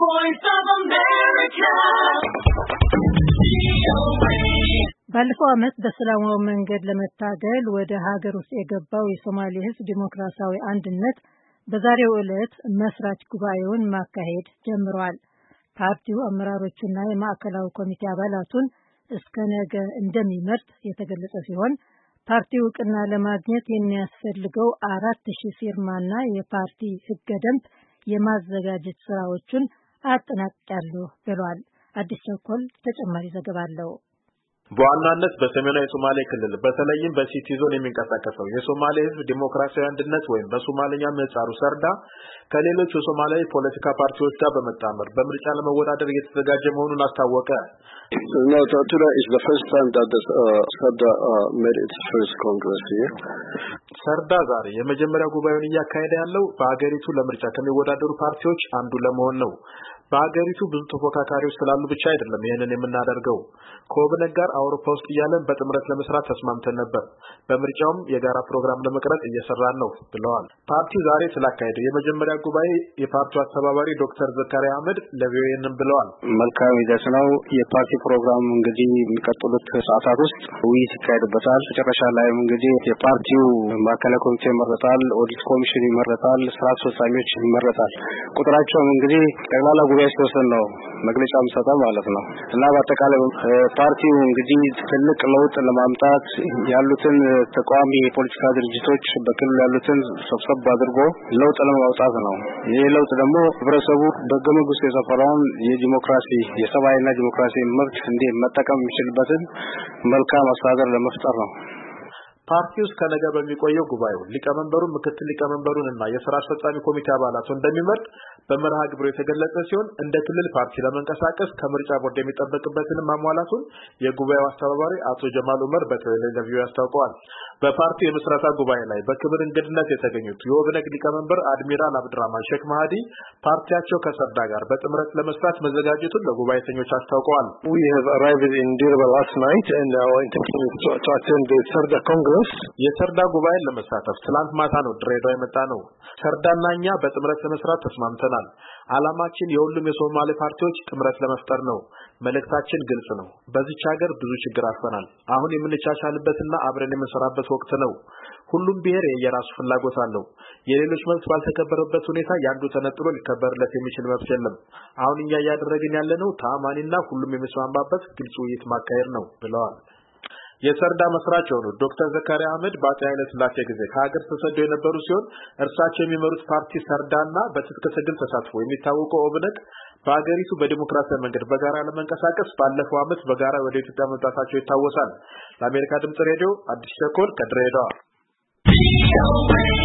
voice of America. ባለፈው ዓመት በሰላማዊ መንገድ ለመታገል ወደ ሀገር ውስጥ የገባው የሶማሌ ሕዝብ ዲሞክራሲያዊ አንድነት በዛሬው ዕለት መስራች ጉባኤውን ማካሄድ ጀምሯል። ፓርቲው አመራሮቹና የማዕከላዊ ኮሚቴ አባላቱን እስከ ነገ እንደሚመርጥ የተገለጸ ሲሆን ፓርቲው እውቅና ለማግኘት የሚያስፈልገው 4000 ፊርማና የፓርቲ ሕገ ደንብ የማዘጋጀት ስራዎችን አጠናቅቄያለሁ ብሏል። አዲስ ቸኮል ተጨማሪ ዘገባ አለው። በዋናነት በሰሜናዊ ሶማሌ ክልል በተለይም በሲቲ ዞን የሚንቀሳቀሰው የሶማሌ ሕዝብ ዲሞክራሲያዊ አንድነት ወይም በሶማሊኛ ምህጻሩ ሰርዳ ከሌሎች የሶማሊያ ፖለቲካ ፓርቲዎች ጋር በመጣመር በምርጫ ለመወዳደር እየተዘጋጀ መሆኑን አስታወቀ። No, today is the first time that the Sarda made its first congress here. ሰርዳ ዛሬ የመጀመሪያ ጉባኤውን እያካሄደ ያለው በአገሪቱ ለምርጫ ከሚወዳደሩ ፓርቲዎች አንዱ ለመሆን ነው። በአገሪቱ ብዙ ተፎካካሪዎች ስላሉ ብቻ አይደለም ይሄንን የምናደርገው። ከኦብነግ ጋር አውሮፓ ውስጥ እያለን በጥምረት ለመስራት ተስማምተን ነበር። በምርጫውም የጋራ ፕሮግራም ለመቅረጽ እየሰራን ነው ብለዋል። ፓርቲው ዛሬ ስላካሄደው የመጀመሪያ ጉባኤ የፓርቲው አስተባባሪ ዶክተር ዘካሪያ አህመድ ለቪኦኤ ብለዋል። መልካም ሂደት ነው። የፓርቲ ፕሮግራም እንግዲህ የሚቀጥሉት ሰዓታት ውስጥ ውይይት ይካሄድበታል። መጨረሻ ላይም እንግዲህ የፓርቲው ማዕከላዊ ኮሚቴ ይመረጣል፣ ኦዲት ኮሚሽን ይመረጣል፣ ስራ አስፈጻሚዎች ይመረጣል። ቁጥራቸውም እንግዲህ ጠቅላላ ጉባኤ ሲወሰን ነው መግለጫ መስጠት ማለት ነው እና በአጠቃላይ ፓርቲው እንግዲህ ትልቅ ለውጥ ለማምጣት ያሉትን ተቃዋሚ የፖለቲካ ድርጅቶች በክልሉ ያሉትን ሰብሰብ አድርጎ ለውጥ ለማውጣት ነው። ይሄ ለውጥ ደግሞ ህብረተሰቡ በሕገ መንግስቱ የሰፈረውን የዲሞክራሲ የሰብአዊና ዲሞክራሲ መብት እንዴት መጠቀም የሚችልበትን መልካም አስተዳደር ለመፍጠር ነው። ፓርቲው እስከ ነገ በሚቆየው ጉባኤው ሊቀመንበሩን፣ ምክትል ሊቀመንበሩንና የሥራ አስፈጻሚ ኮሚቴ አባላቱን እንደሚመርጥ በመርሃ ግብሩ የተገለጸ ሲሆን እንደ ክልል ፓርቲ ለመንቀሳቀስ ከምርጫ ቦርድ የሚጠበቅበትን ማሟላቱን የጉባኤው አስተባባሪ አቶ ጀማል ኡመር በቴሌቪዥን አስታውቀዋል። በፓርቲው የምስረታ ጉባኤ ላይ በክብር እንግድነት የተገኙት የኦብነግ ሊቀመንበር አድሚራል አብድራማን ሼክ ማህዲ ፓርቲያቸው ከሰርዳ ጋር በጥምረት ለመስራት መዘጋጀቱን ለጉባኤተኞች አስታውቀዋል። We have arrived in Dirba last night and now intending to attend the Sarda Congress. የሰርዳ ጉባኤን ለመሳተፍ ትላንት ማታ ነው ድሬዳዋ የመጣ ነው። ሰርዳና እኛ በጥምረት ለመስራት ተስማምተናል። ዓላማችን የሁሉም የሶማሌ ፓርቲዎች ጥምረት ለመፍጠር ነው። መልእክታችን ግልጽ ነው። በዚች ሀገር ብዙ ችግር አልፈናል። አሁን የምንቻቻልበትና አብረን የምንሰራበት ወቅት ነው። ሁሉም ብሔር የራሱ ፍላጎት አለው። የሌሎች መብት ባልተከበረበት ሁኔታ ያንዱ ተነጥሎ ሊከበርለት የሚችል መብት የለም። አሁን እኛ እያደረግን ያለነው ተአማኒና ሁሉም የሚስማማበት ግልጽ ውይይት ማካሄድ ነው ብለዋል። የሰርዳ መስራች የሆኑት ዶክተር ዘካሪያ አህመድ በአፄ ኃይለ ሥላሴ ጊዜ ከሀገር ተሰደው የነበሩ ሲሆን እርሳቸው የሚመሩት ፓርቲ ሰርዳና በትጥቅ ትግል ተሳትፎ የሚታወቀው ኦብነግ በአገሪቱ በዲሞክራሲያዊ መንገድ በጋራ ለመንቀሳቀስ ባለፈው ዓመት በጋራ ወደ ኢትዮጵያ መምጣታቸው ይታወሳል። ለአሜሪካ ድምጽ ሬዲዮ አዲስ ቸኮል ከድሬዳዋ